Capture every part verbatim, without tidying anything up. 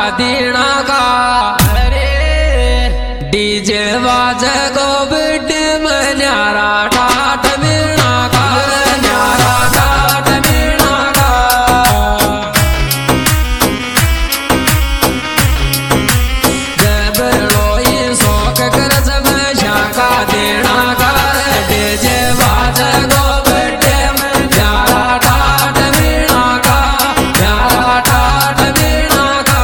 दीना का। अरे डीजे बाजे गो बिड्डे में न्यारा ठाट मीना का, न्यारा ठाट मीना का। जब लोई शौक कर जब शाका दीना का, डीजे बाजे गो बिड्डे में न्यारा ठाट मीना का, न्यारा ठाट मीना का।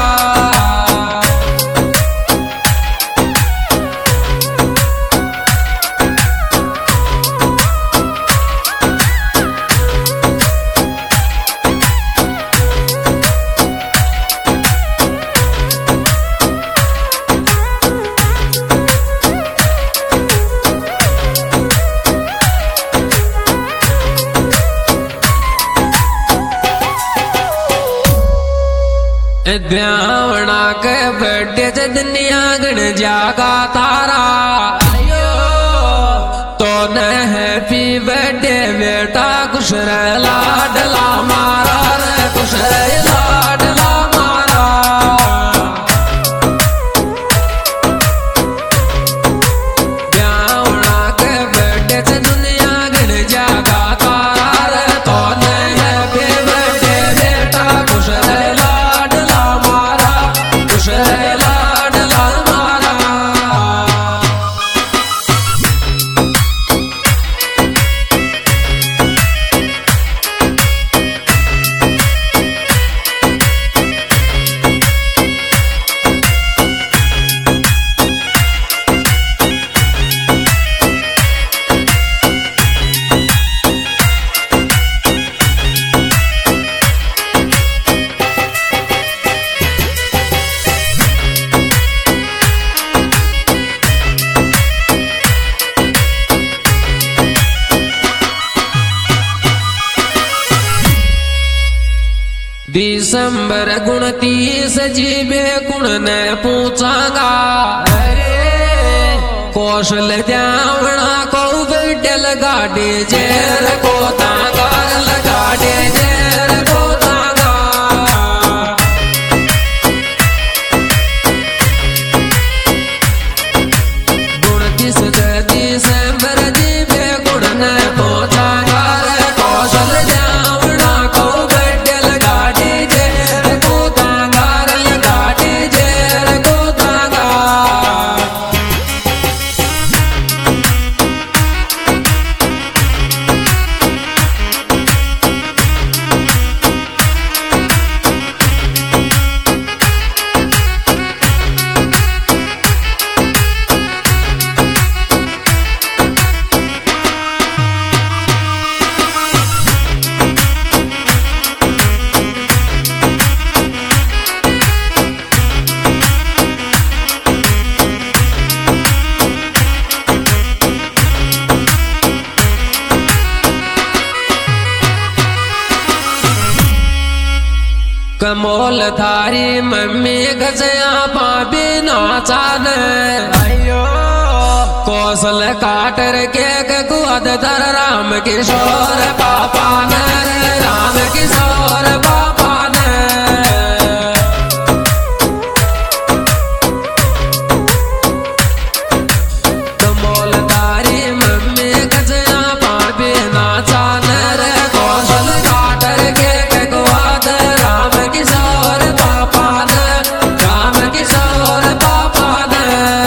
ब्यावना के बर्थडे च दुनिया गण जागा तारा, तो न हैप्पी बर्थडे बेटा खुश रह लाडला मारा रे, खुश रह लाडला मारा। ब्यावना के बर्थडे च दुनिया गण जागा तारा रे, तो न हैप्पी बर्थडे बेटा खुश रह दिसंबर उनतीस जीबे गुण ने पूछागा। अरे कौशल द्यावना को बिडल गाड़ी जेर को तांगार लगाड़े जेर को तांगा। उनतीस दिसंबर जीबे गुण ने पूछागा। कौशल द्यावना को कमोल थारी मम्मी गजया पापी नाचान। अयो कौशल काटर के गुआद धर राम किशोर पापा ने, राम किशोर पापा ने। कमोल थारी मम्मी गजया पापी नाचान रे, कौशल काटर के गुआद राम किशोर पापा ने, राम किशोर पापा ने।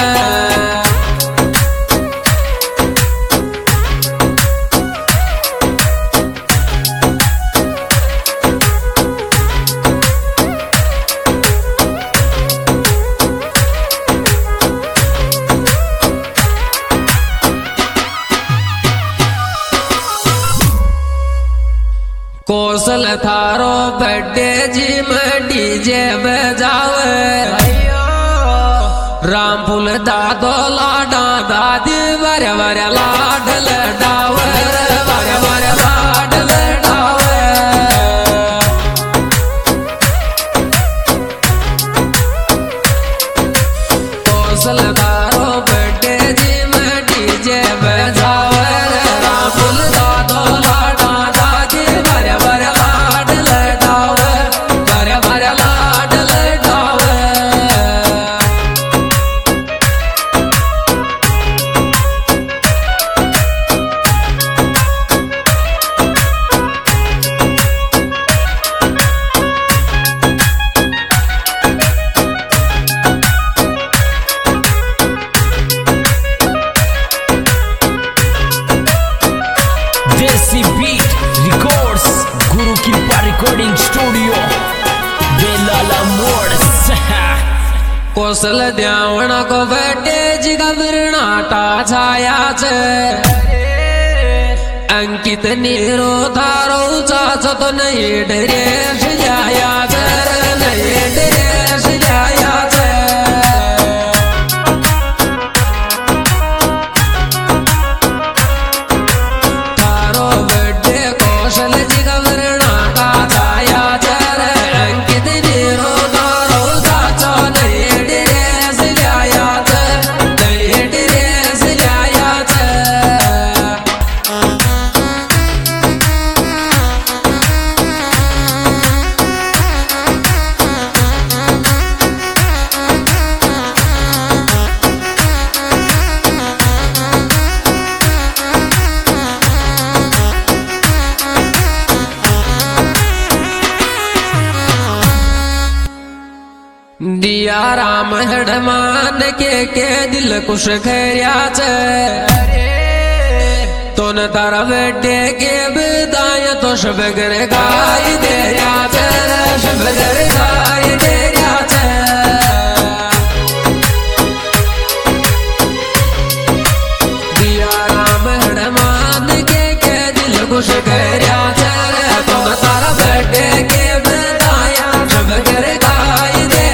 कौशल थारो बर्थडे जी में डीजे बजावे। राम फूल दादो लाडा दादी वर वर लाड लडावे, वर वर लाड लडावे। कौशल थारो बर्थडे जी में डीजे बजावे। राम फूल दादो लाडा दादी वर वर लाड लडावे, वर वर लाड लडावे। देसी बीट रिकॉर्ड्स गुरु कृपा रिकॉर्डिंग स्टूडियो बेलाला मोड़ कौशल द्यावण को बैठे जिगा बिरनाटा छाया छे अंकित नीरो थारो चाचा तो नहीं डरे जाया छे नहीं डरे जाया छे थारो बैठे कौशल जिगा बिरनाटा छाया छे अंकित नीरो थारो चाचा नहीं डरे जाया छे नहीं डरे जाया छे दिया राम हड़मान के के दिल कुछ खैरिया तो न तारा बेटे के बिदाय तो सब घर गाय दे सब घर गाय दे दिया राम हड़मान के के दिल कुछ खैरिया तो न तारा बेटे के बिदाय सब घर गाय दे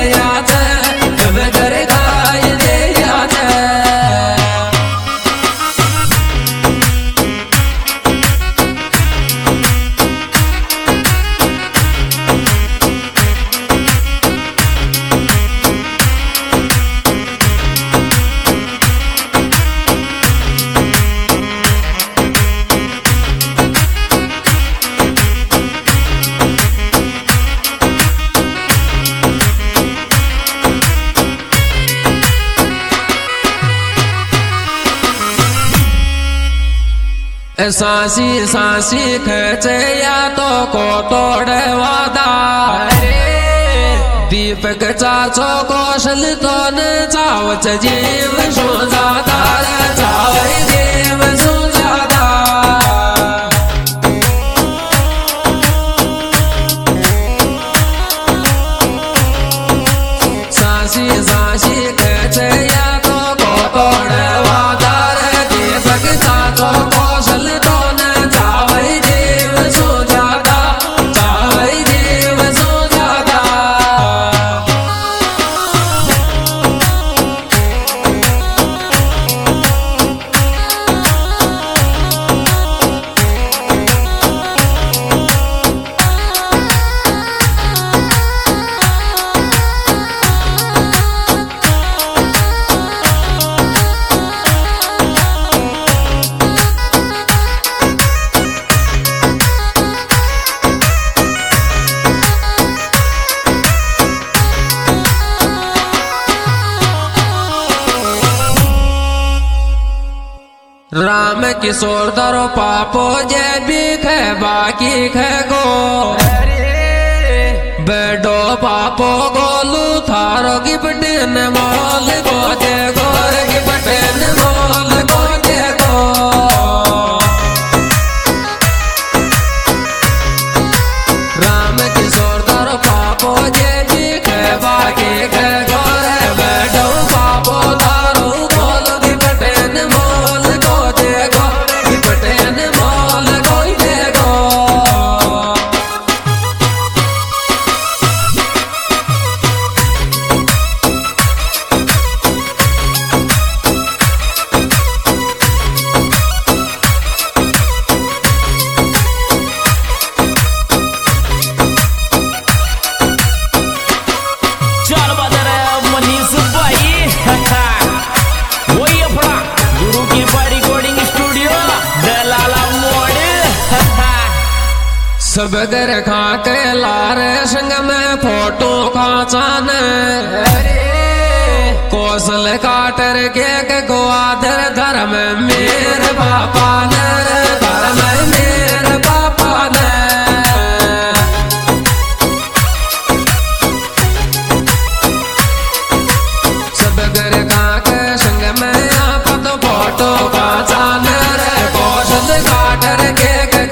सांसी सांसी खचे या तो को तोड़े वादा दीपक चाचो कौशल तो न चावच जीव सो जाता चाव जीव सो जाता सांसी सांसी खचे या तो को तोड़े वादा दीपक चाचो कौशल राम किशोर दरो पापो जे भी खे बाकी खे गो बेडो पापो गोलू थारो गिफ्ट न मोल गो जे गोर गिफ्ट न मोल गो जे गो राम किशोर दरो पापो जे भी खे बाकी खे गो बेडो पापो थारो गोलू गिफ्ट न मोल सब घर खा के लारे संग में फोटो खाचान कौशल काटर के को आदर धर्म मेरे पापा ने धर्म मेरे पापा ने सब घर खा के संग में आप तो फोटो खाचान कौशल काटर के